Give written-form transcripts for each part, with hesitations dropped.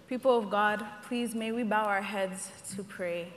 People of God, please may we bow our heads to pray.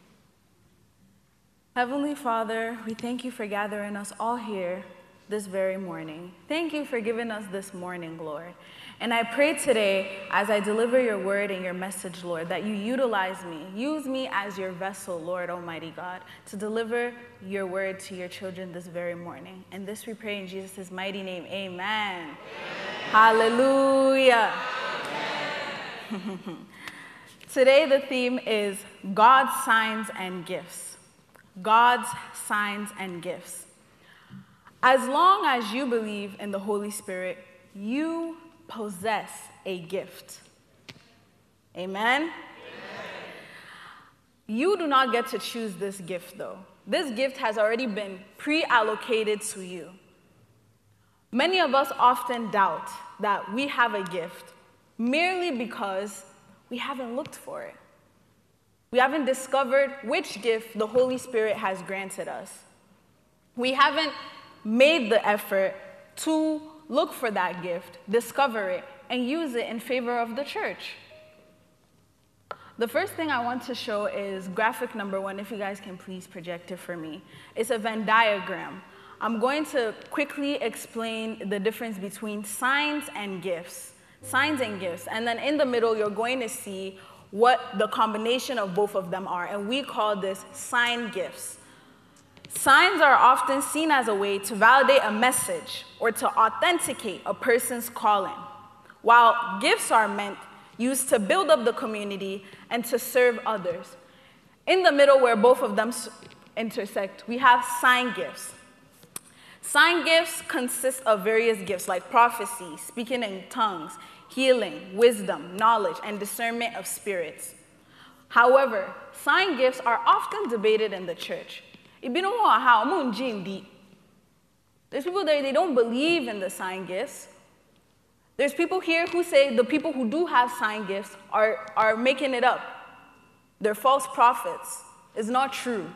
Heavenly Father, we thank you for gathering us all here this very morning. Thank you for giving us this morning, Lord. And I pray today, as I deliver your word and your message, Lord, that you utilize me. Use me as your vessel, Lord Almighty God, to deliver your word to your children this very morning. And this we pray in Jesus' mighty name. Amen. Amen. Hallelujah. Amen. Today the theme is God's signs and gifts. God's signs and gifts. As long as you believe in the Holy Spirit, you possess a gift. Amen? Amen? You do not get to choose this gift, though. This gift has already been pre-allocated to you. Many of us often doubt that we have a gift merely because we haven't looked for it. We haven't discovered which gift the Holy Spirit has granted us. We haven't made the effort to look for that gift, discover it, and use it in favor of the church. The first thing I want to show is graphic number 1, if you guys can please project it for me. It's a Venn diagram. I'm going to quickly explain the difference between signs and gifts. Signs and gifts. And then in the middle, you're going to see what the combination of both of them are. And we call this sign gifts. Signs are often seen as a way to validate a message or to authenticate a person's calling, while gifts are used to build up the community and to serve others. In the middle, where both of them intersect, we have sign gifts. Sign gifts consist of various gifts like prophecy, speaking in tongues, healing, wisdom, knowledge, and discernment of spirits. However, sign gifts are often debated in the church. There's people there, they don't believe in the sign gifts. There's people here who say the people who do have sign gifts are making it up. They're false prophets. It's not true.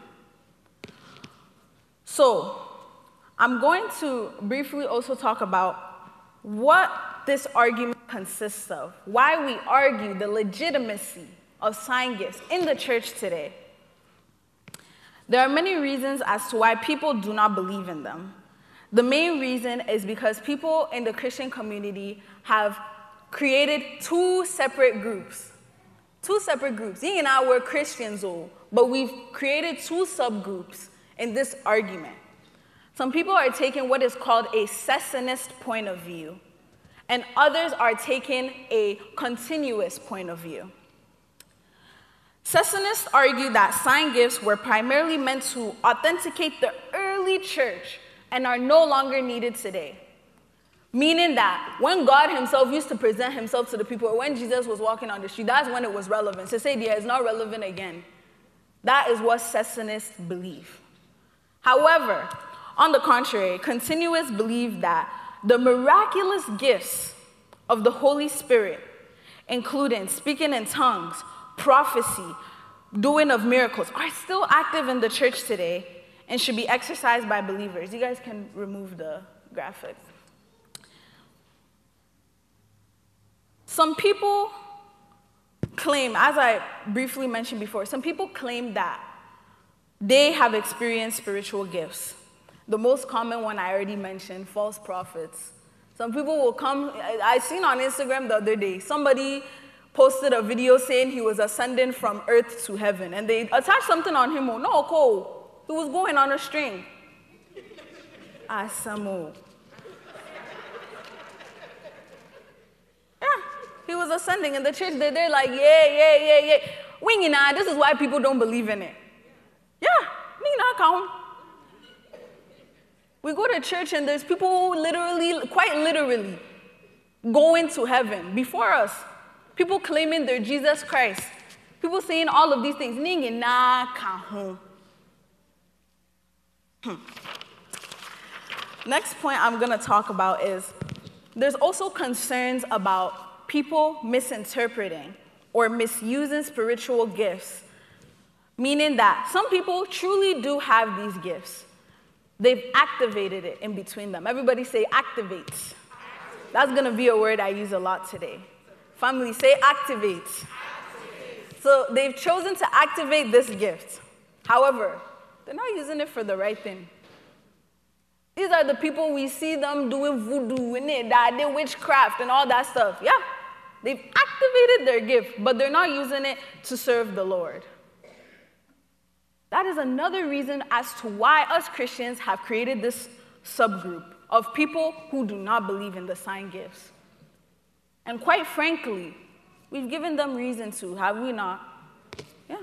So, I'm going to briefly also talk about what this argument consists of, why we argue the legitimacy of sign gifts in the church today. There are many reasons as to why people do not believe in them. The main reason is because people in the Christian community have created two separate groups. You and I were Christians, but we've created two subgroups in this argument. Some people are taking what is called a cessationist point of view, and others are taking a continuous point of view. Cessationists argue that sign gifts were primarily meant to authenticate the early church and are no longer needed today. Meaning that when God himself used to present himself to the people, or when Jesus was walking on the street, that's when it was relevant. To say, yeah, it's not relevant again. That is what cessationists believe. However, on the contrary, continuists believe that the miraculous gifts of the Holy Spirit, including speaking in tongues, prophecy, doing of miracles, are still active in the church today and should be exercised by believers. You guys can remove the graphic. Some people claim, as I briefly mentioned before, some people claim that they have experienced spiritual gifts. The most common one I already mentioned, false prophets. Some people will come, I seen on Instagram the other day, somebody posted a video saying he was ascending from earth to heaven, and they attached something on him. No, Cole, he was going on a string. Asamo. Yeah, he was ascending in the church. They're like, yeah. Winging, this is why people don't believe in it. Yeah, me not count. We go to church and there's people who quite literally, going to heaven before us. People claiming they're Jesus Christ. People saying all of these things. Next point I'm going to talk about is there's also concerns about people misinterpreting or misusing spiritual gifts, meaning that some people truly do have these gifts. They've activated it in between them. Everybody say activate. That's going to be a word I use a lot today. Family, say activate. So they've chosen to activate this gift. However, they're not using it for the right thing. These are the people we see them doing voodoo, witchcraft, and all that stuff. Yeah, they've activated their gift, but they're not using it to serve the Lord. That is another reason as to why us Christians have created this subgroup of people who do not believe in the sign gifts. And quite frankly, we've given them reason to, have we not? Yeah.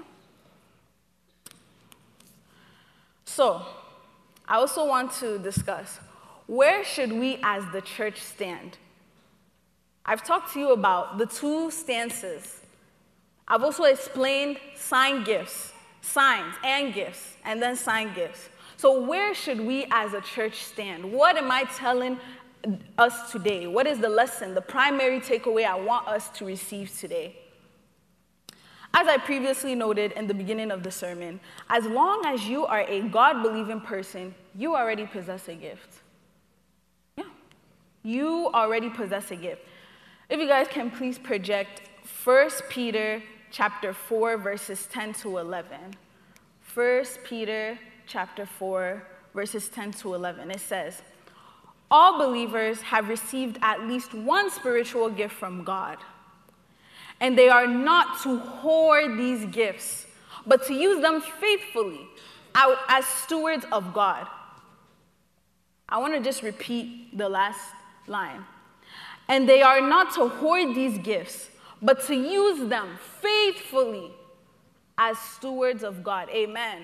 So, I also want to discuss, where should we as the church stand? I've talked to you about the two stances. I've also explained sign gifts, signs and gifts, and then sign gifts. So where should we as a church stand? What am I telling us today? What is the lesson, the primary takeaway I want us to receive today? As I previously noted in the beginning of the sermon, as long as you are a God-believing person, you already possess a gift. Yeah, you already possess a gift. If you guys can please project 1 Peter chapter 4, verses 10 to 11. 1 Peter chapter 4, verses 10 to 11. It says, all believers have received at least one spiritual gift from God. And they are not to hoard these gifts, but to use them faithfully out as stewards of God. I want to just repeat the last line. And they are not to hoard these gifts, but to use them faithfully as stewards of God. Amen.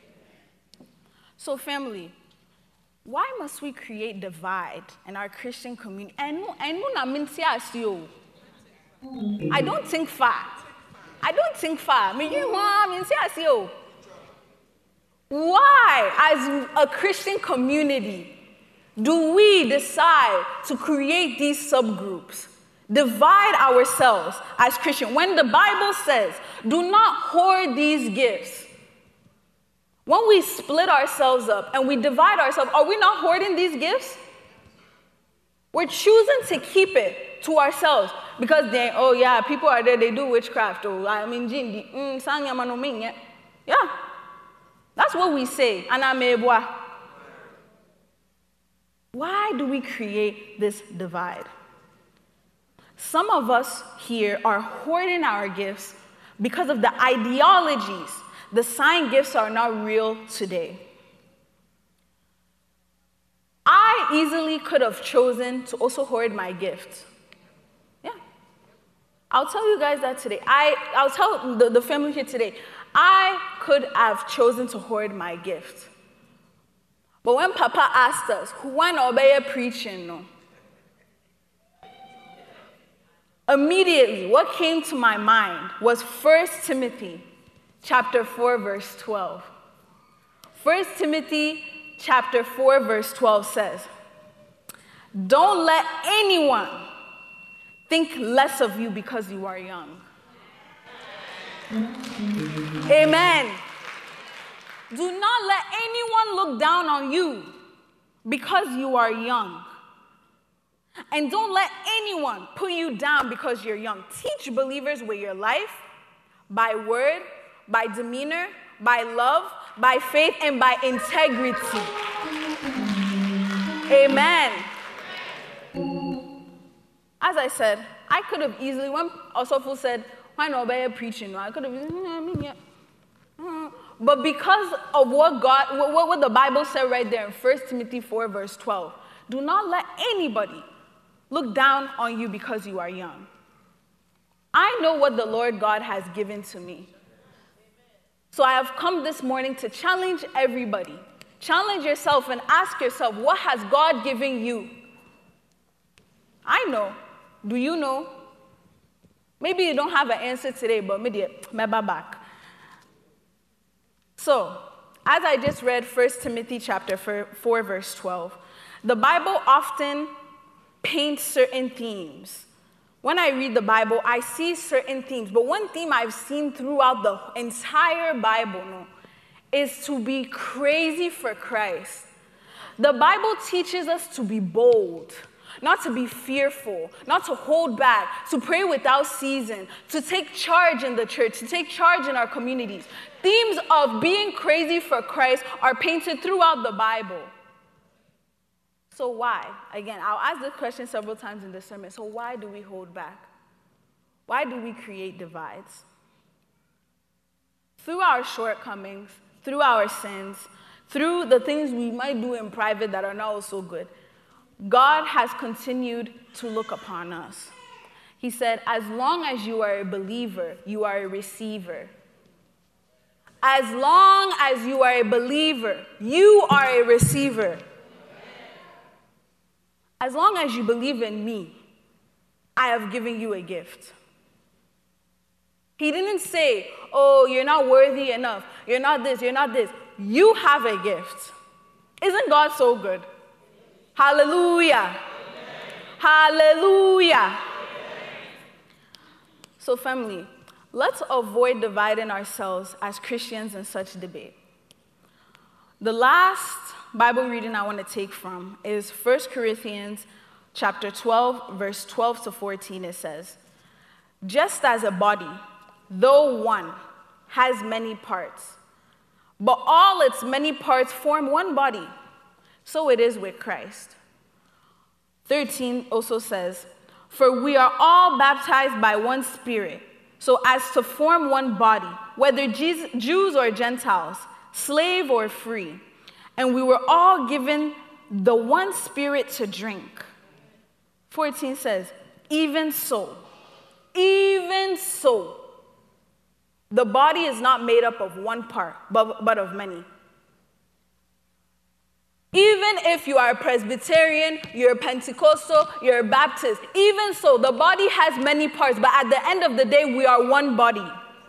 So family, why must we create divide in our Christian community? I don't think far. Why, as a Christian community, do we decide to create these subgroups, divide ourselves as Christians, when the Bible says, do not hoard these gifts? When we split ourselves up and we divide ourselves, are we not hoarding these gifts? We're choosing to keep it to ourselves because people are there, they do witchcraft. Yeah, that's what we say. Why do we create this divide? Some of us here are hoarding our gifts because of the ideologies. The sign gifts are not real today. I easily could have chosen to also hoard my gift. Yeah. I'll tell you guys that today. I'll tell the family here today. I could have chosen to hoard my gift. But when Papa asked us, when obey preaching, no? Immediately, what came to my mind was 1 Timothy chapter 4, verse 12. 1 Timothy chapter 4, verse 12 says, don't let anyone think less of you because you are young. Amen. Do not let anyone look down on you because you are young. And don't let anyone put you down because you're young. Teach believers with your life, by word, by demeanor, by love, by faith, and by integrity. Amen. As I said, I could have easily, when Osofo said, why not be preaching? I could have, but because of what the Bible said right there in 1 Timothy 4, verse 12, do not let anybody look down on you because you are young. I know what the Lord God has given to me. So I have come this morning to challenge everybody. Challenge yourself and ask yourself, what has God given you? I know. Do you know? Maybe you don't have an answer today, but maybe back. So, as I just read 1 Timothy chapter 4, verse 12, the Bible often paints certain themes. When I read the Bible, I see certain themes, but one theme I've seen throughout the entire Bible is to be crazy for Christ. The Bible teaches us to be bold, not to be fearful, not to hold back, to pray without ceasing, to take charge in the church, to take charge in our communities. Themes of being crazy for Christ are painted throughout the Bible. So why? Again, I'll ask this question several times in the sermon. So why do we hold back? Why do we create divides? Through our shortcomings, through our sins, through the things we might do in private that are not so good, God has continued to look upon us. He said, as long as you are a believer, you are a receiver. As long as you are a believer, you are a receiver. As long as you believe in me, I have given you a gift. He didn't say, oh, you're not worthy enough. You're not this, you're not this. You have a gift. Isn't God so good? Hallelujah. Amen. Hallelujah. Amen. So family, let's avoid dividing ourselves as Christians in such debate. The last Bible reading I want to take from is 1 Corinthians chapter 12, verse 12 to 14. It says, just as a body, though one, has many parts, but all its many parts form one body, so it is with Christ. 13 also says, for we are all baptized by one Spirit, so as to form one body, whether Jews or Gentiles, slave or free, and we were all given the one Spirit to drink. 14 says, even so, the body is not made up of one part, but of many. Even if you are a Presbyterian, you're a Pentecostal, you're a Baptist, even so, the body has many parts, but at the end of the day, we are one body.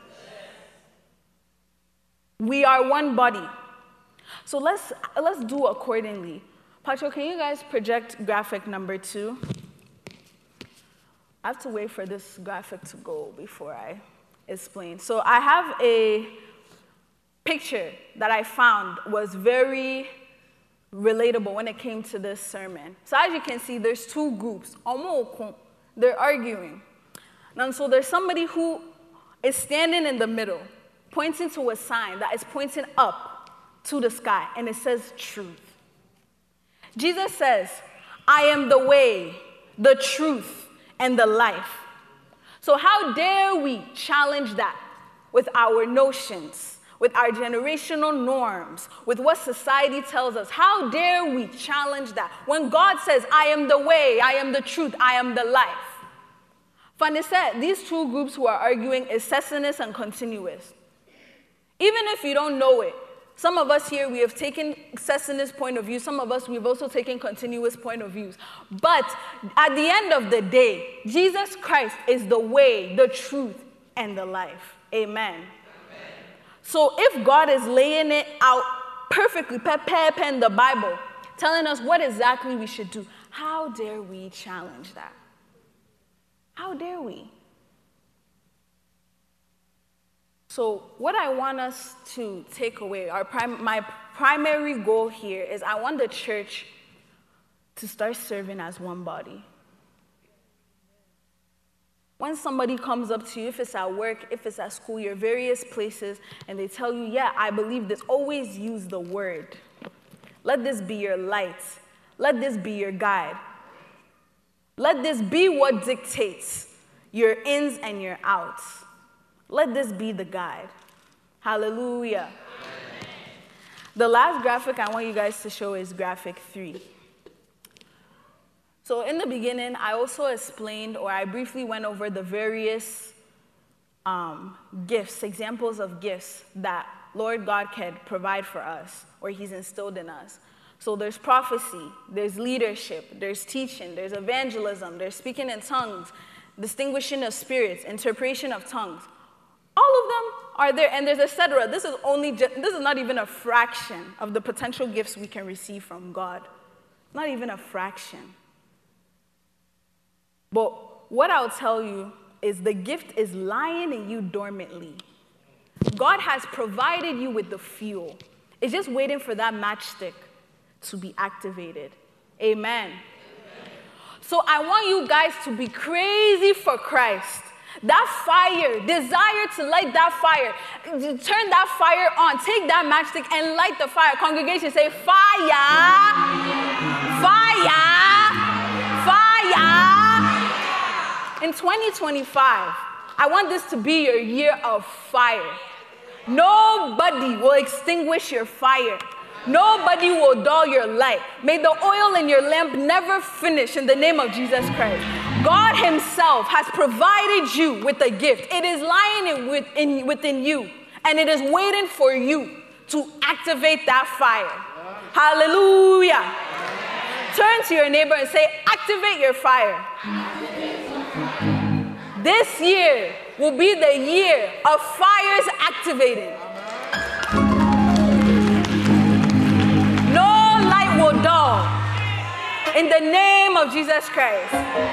We are one body. So let's do accordingly. Pacho, can you guys project graphic number 2? I have to wait for this graphic to go before I explain. So I have a picture that I found was very relatable when it came to this sermon. So as you can see, there's two groups. They're arguing. And so there's somebody who is standing in the middle, pointing to a sign that is pointing up to the sky, and it says truth. Jesus says, I am the way, the truth, and the life. So how dare we challenge that with our notions, with our generational norms, with what society tells us? How dare we challenge that when God says, I am the way, I am the truth, I am the life? Funny said, these two groups who are arguing is cessationist and continuous. Even if you don't know it, some of us here, we have taken cessationist point of view. Some of us, we've also taken continuous point of views. But at the end of the day, Jesus Christ is the way, the truth, and the life. Amen. Amen. So if God is laying it out perfectly, in the Bible, telling us what exactly we should do, how dare we challenge that? How dare we? So what I want us to take away, my primary goal here is I want the church to start serving as one body. When somebody comes up to you, if it's at work, if it's at school, your various places, and they tell you, yeah, I believe this, always use the word. Let this be your light. Let this be your guide. Let this be what dictates your ins and your outs. Let this be the guide. Hallelujah. Amen. The last graphic I want you guys to show is graphic 3. So in the beginning, I also explained, or I briefly went over the various gifts, examples of gifts that Lord God can provide for us, or he's instilled in us. So there's prophecy, there's leadership, there's teaching, there's evangelism, there's speaking in tongues, distinguishing of spirits, interpretation of tongues. All of them are there, and there's etc. This is not even a fraction of the potential gifts we can receive from God. Not even a fraction. But what I'll tell you is the gift is lying in you dormantly. God has provided you with the fuel. It's just waiting for that matchstick to be activated. Amen. So I want you guys to be crazy for Christ. That fire, desire to light that fire. Turn that fire on. Take that matchstick and light the fire. Congregation, say fire, fire, fire. In 2025, I want this to be your year of fire. Nobody will extinguish your fire. Nobody will dull your light. May the oil in your lamp never finish in the name of Jesus Christ. God himself has provided you with a gift. It is lying within you, and it is waiting for you to activate that fire. Hallelujah. Turn to your neighbor and say, activate your fire. This year will be the year of fires activating. Will dull in the name of Jesus Christ.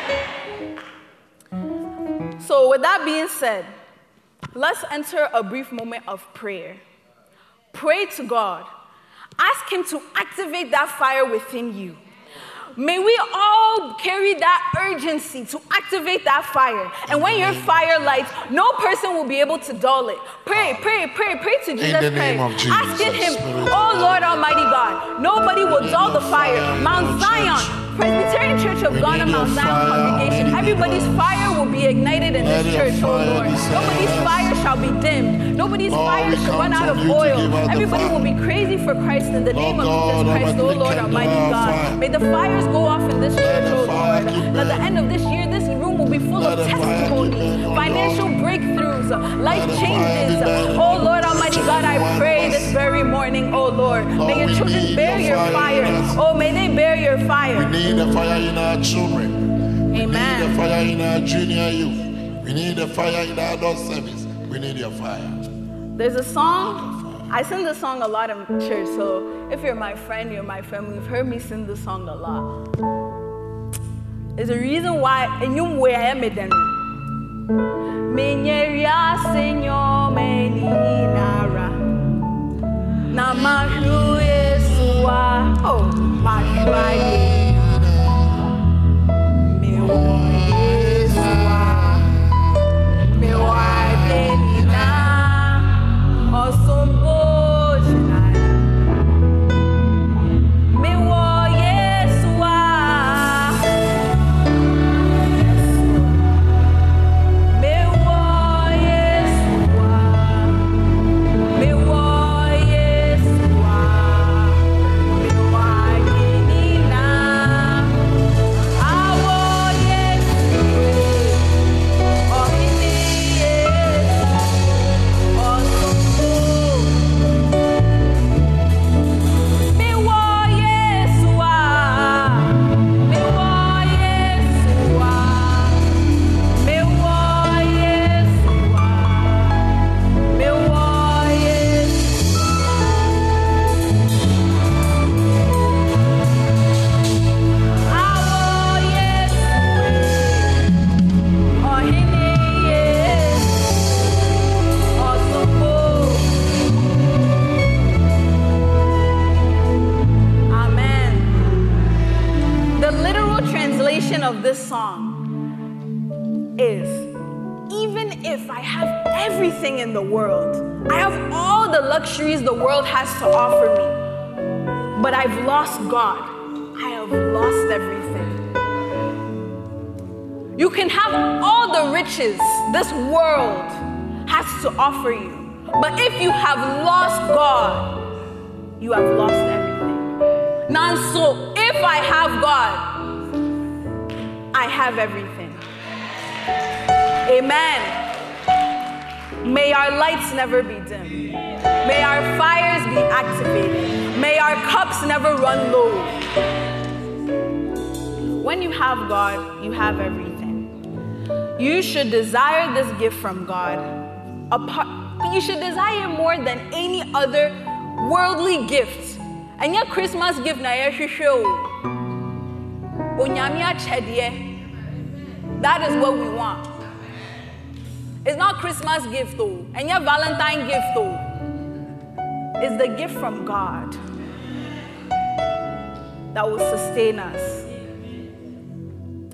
So with that being said, let's enter a brief moment of prayer. Pray to God. Ask him to activate that fire within you. May we all carry that urgency to activate that fire. And when your fire lights, no person will be able to dull it. Pray to Jesus Christ. Asking him, oh Lord Almighty God, nobody will dull the fire. Mount Zion, Presbyterian Church of Ghana, Mount Zion congregation, everybody's fire will be ignited in this church, oh Lord. Nobody's fire shall be dimmed. Nobody's fire shall run out of oil. Everybody will be crazy for Christ in the name of Jesus Christ, oh Lord Almighty God. May the fires go off in this church, oh Lord. At the end of this year, this room will be full of testimonies, financial breakthroughs, life changes. Oh Lord Almighty God, I pray this very morning, oh Lord, may your children bear your fire. Oh, may they bear your fire. We need the fire in our children. Amen. We need the fire in our junior youth. We need the fire in our adult service. We need your fire. There's a song. I sing this song a lot in church, so if you're my friend, you're my family, you've heard me sing this song a lot. There's a reason why, and you where I am then. Menyeria Señor meninara Namahu Yesua oh Mashwaye Mewa Yesua Mewa Denina Osombo Shinai Mewa Yesua of this song is, even if I have everything in the world, I have all the luxuries the world has to offer me, but I've lost God, I have lost everything. You can have all the riches this world has to offer you, but if you have lost God, you have lost everything. Now, so if I have God, I have everything. Amen. May our lights never be dim. May our fires be activated. May our cups never run low. When you have God, you have everything. You should desire this gift from God. You should desire more than any other worldly gift. And your Christmas gift na show. That is what we want. It's not Christmas gift though, and your Valentine gift though. It's the gift from God that will sustain us.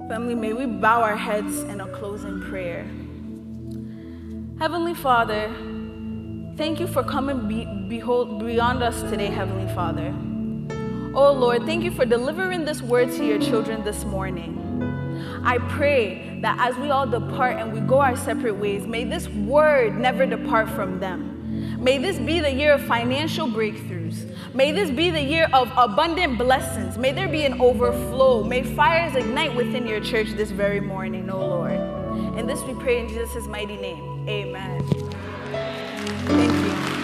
Family, may we bow our heads in a closing prayer. Heavenly Father, thank you for coming beyond us today, Heavenly Father. Oh Lord, thank you for delivering this word to your children this morning. I pray that as we all depart and we go our separate ways, may this word never depart from them. May this be the year of financial breakthroughs. May this be the year of abundant blessings. May there be an overflow. May fires ignite within your church this very morning, oh Lord. And this we pray in Jesus' mighty name. Amen. Thank you.